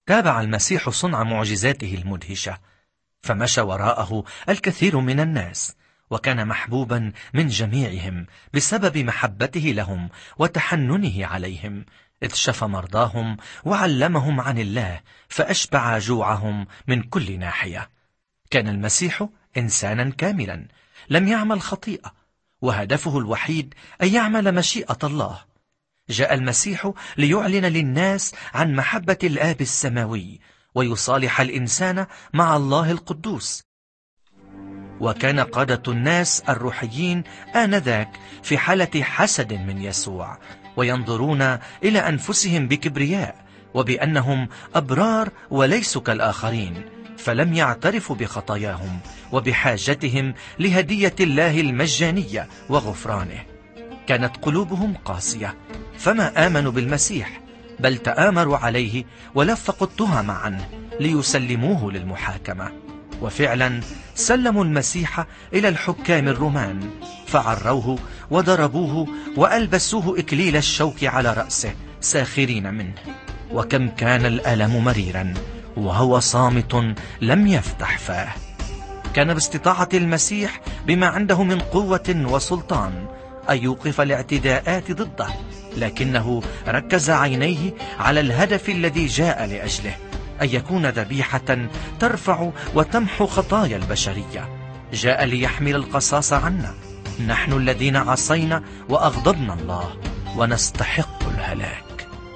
تابع المسيح صنع معجزاته المدهشة، فمشى وراءه الكثير من الناس، وكان محبوبا من جميعهم بسبب محبته لهم وتحننه عليهم، إذ شفى مرضاهم وعلمهم عن الله، فأشبع جوعهم من كل ناحية. كان المسيح إنسانا كاملا لم يعمل خطيئة، وهدفه الوحيد أن يعمل مشيئة الله. جاء المسيح ليعلن للناس عن محبة الآب السماوي، ويصالح الإنسان مع الله القدوس. وكان قادة الناس الروحيين آنذاك في حالة حسد من يسوع، وينظرون إلى أنفسهم بكبرياء وبأنهم أبرار وليسوا كالآخرين، فلم يعترفوا بخطاياهم وبحاجتهم لهدية الله المجانية وغفرانه. كانت قلوبهم قاسية، فما آمنوا بالمسيح، بل تآمروا عليه ولفقوا التهم عنه ليسلموه للمحاكمة. وفعلا سلموا المسيح إلى الحكام الرومان، فعروه وضربوه وألبسوه إكليل الشوك على رأسه ساخرين منه. وكم كان الألم مريرا وهو صامت لم يفتح فاه. كان باستطاعة المسيح بما عنده من قوة وسلطان أن يوقف الاعتداءات ضده، لكنه ركز عينيه على الهدف الذي جاء لأجله، أن يكون ذبيحة ترفع وتمحو خطايا البشرية. جاء ليحمل القصاص عنا، نحن الذين عصينا وأغضبنا الله ونستحق الهلاك.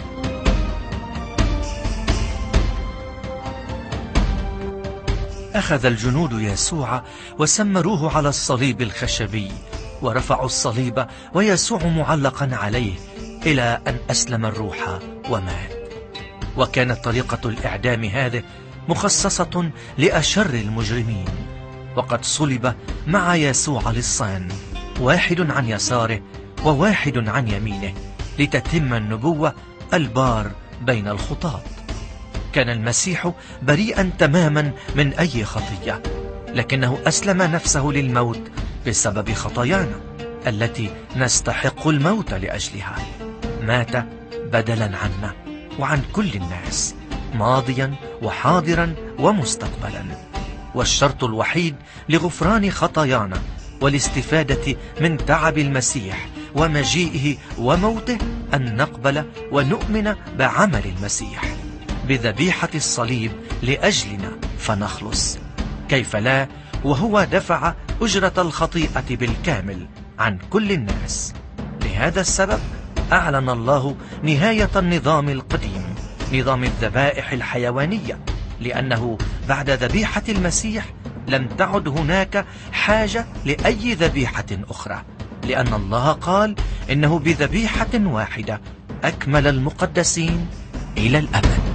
أخذ الجنود يسوع وسمروه على الصليب الخشبي، ورفعوا الصليب ويسوع معلقا عليه إلى أن أسلم الروح ومات. وكانت طريقة الإعدام هذه مخصصة لأشر المجرمين، وقد صلب مع يسوع لصان، واحد عن يساره وواحد عن يمينه، لتتم النبوة البار بين الخطاة. كان المسيح بريئا تماما من أي خطية، لكنه أسلم نفسه للموت بسبب خطايانا التي نستحق الموت لأجلها. مات بدلا عنا وعن كل الناس، ماضيا وحاضرا ومستقبلا. والشرط الوحيد لغفران خطايانا والاستفادة من تعب المسيح ومجيئه وموته أن نقبل ونؤمن بعمل المسيح بذبيحة الصليب لأجلنا فنخلص. كيف لا وهو دفع أجرة الخطيئة بالكامل عن كل الناس. لهذا السبب أعلن الله نهاية النظام القديم، نظام الذبائح الحيوانية، لأنه بعد ذبيحة المسيح لم تعد هناك حاجة لأي ذبيحة أخرى، لأن الله قال إنه بذبيحة واحدة أكمل المقدسين إلى الأبد.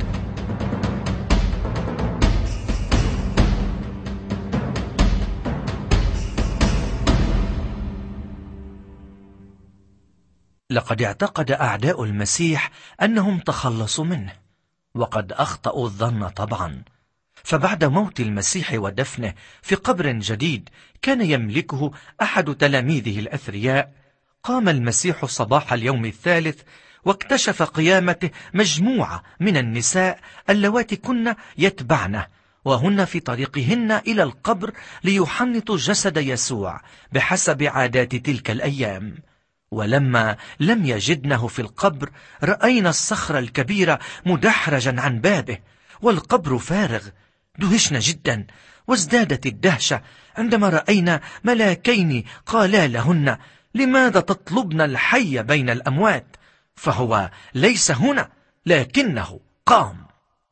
لقد اعتقد أعداء المسيح أنهم تخلصوا منه، وقد أخطأوا الظن طبعا. فبعد موت المسيح ودفنه في قبر جديد كان يملكه أحد تلاميذه الأثرياء، قام المسيح صباح اليوم الثالث واكتشف قيامته مجموعة من النساء اللواتي كن يتبعنه، وهن في طريقهن إلى القبر ليحنطوا جسد يسوع بحسب عادات تلك الأيام. ولما لم يجدنه في القبر رأينا الصخرة الكبيرة مدحرجا عن بابه والقبر فارغ. دهشنا جدا، وازدادت الدهشة عندما رأينا ملاكين قالا لهن: لماذا تطلبن الحي بين الأموات؟ فهو ليس هنا، لكنه قام.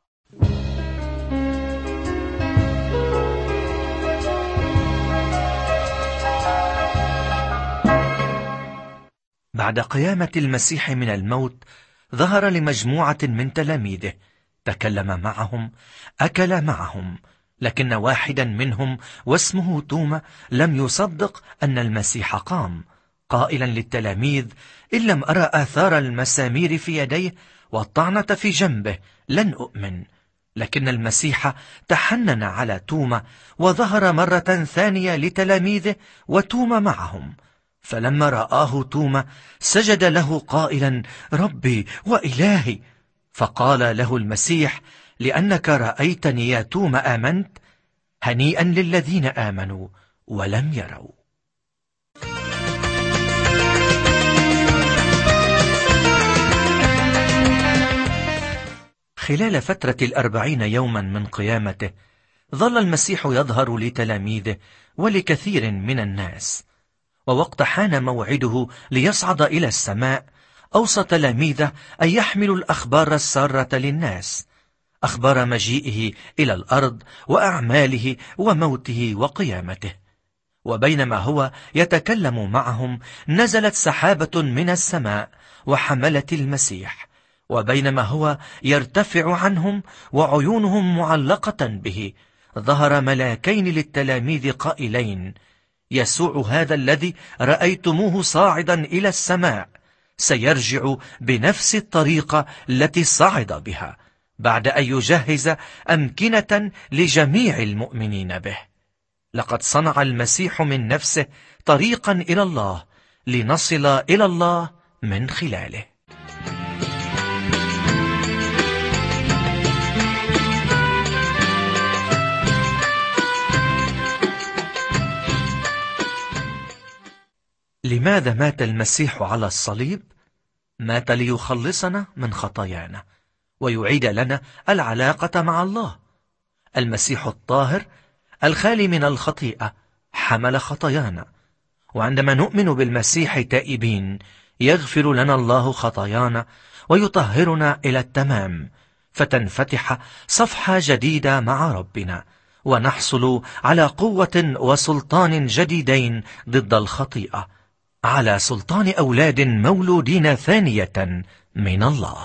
بعد قيامة المسيح من الموت ظهر لمجموعة من تلاميذه، تكلم معهم، أكل معهم، لكن واحدا منهم واسمه توما لم يصدق أن المسيح قام، قائلا للتلاميذ: إن لم أرى آثار المسامير في يديه والطعنة في جنبه لن أؤمن. لكن المسيح تحنن على توما وظهر مرة ثانية لتلاميذه وتوما معهم. فلما رآه توما سجد له قائلا: ربي وإلهي. فقال له المسيح: لأنك رأيتني يا توما آمنت، هنيئا للذين آمنوا ولم يروا. خلال فترة 40 يوما من قيامته ظل المسيح يظهر لتلاميذه ولكثير من الناس، ووقت حان موعده ليصعد إلى السماء أوصى تلاميذه أن يحملوا الأخبار السارة للناس، أخبار مجيئه إلى الأرض وأعماله وموته وقيامته. وبينما هو يتكلم معهم نزلت سحابة من السماء وحملت المسيح، وبينما هو يرتفع عنهم وعيونهم معلقة به ظهر ملاكين للتلاميذ قائلين: يسوع هذا الذي رأيتموه صاعدا إلى السماء سيرجع بنفس الطريقة التي صعد بها، بعد أن يجهز أمكنة لجميع المؤمنين به. لقد صنع المسيح من نفسه طريقا إلى الله لنصل إلى الله من خلاله. لماذا مات المسيح على الصليب؟ مات ليخلصنا من خطايانا ويعيد لنا العلاقة مع الله. المسيح الطاهر الخالي من الخطيئة حمل خطايانا، وعندما نؤمن بالمسيح تائبين يغفر لنا الله خطايانا ويطهرنا إلى التمام، فتنفتح صفحة جديدة مع ربنا، ونحصل على قوة وسلطان جديدين ضد الخطيئة، على سلطان أولاد مولودين ثانية من الله.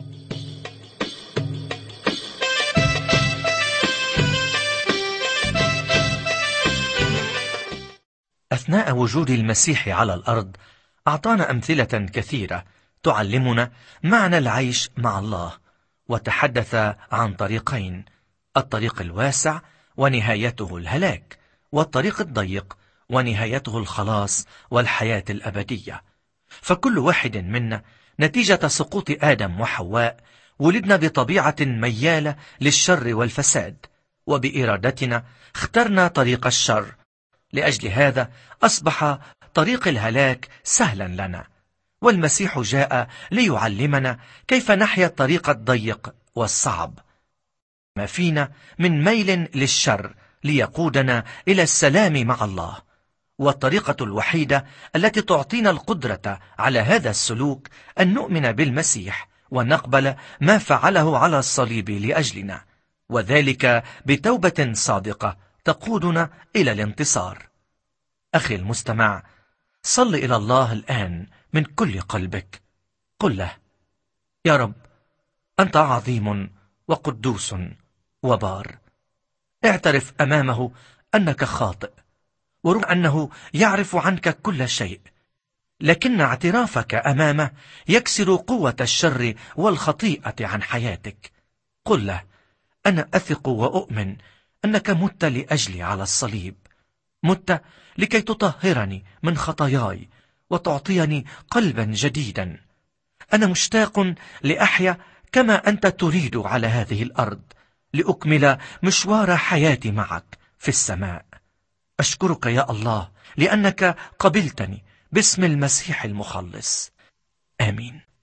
أثناء وجود المسيح على الأرض أعطانا أمثلة كثيرة تعلمنا معنى العيش مع الله، وتحدث عن طريقين: الطريق الواسع ونهايته الهلاك، والطريق الضيق ونهايته الخلاص والحياة الأبدية. فكل واحد منا نتيجة سقوط آدم وحواء ولدنا بطبيعة ميالة للشر والفساد، وبإرادتنا اخترنا طريق الشر. لأجل هذا أصبح طريق الهلاك سهلا لنا، والمسيح جاء ليعلمنا كيف نحيا الطريق الضيق والصعب. ما فينا من ميل للشر ليقودنا إلى السلام مع الله، والطريقة الوحيدة التي تعطينا القدرة على هذا السلوك أن نؤمن بالمسيح ونقبل ما فعله على الصليب لأجلنا، وذلك بتوبة صادقة تقودنا إلى الانتصار. أخي المستمع، صل إلى الله الآن من كل قلبك. قل له: يا رب، أنت عظيم وقدوس وبار. اعترف أمامه أنك خاطئ، ورغم أنه يعرف عنك كل شيء، لكن اعترافك أمامه يكسر قوة الشر والخطيئة عن حياتك. قل له: أنا أثق وأؤمن أنك مت لأجلي على الصليب، مت لكي تطهرني من خطاياي وتعطيني قلبا جديدا. أنا مشتاق لأحيا كما أنت تريد على هذه الأرض، لأكمل مشوار حياتي معك في السماء. أشكرك يا الله لأنك قبلتني باسم المسيح المخلص. آمين.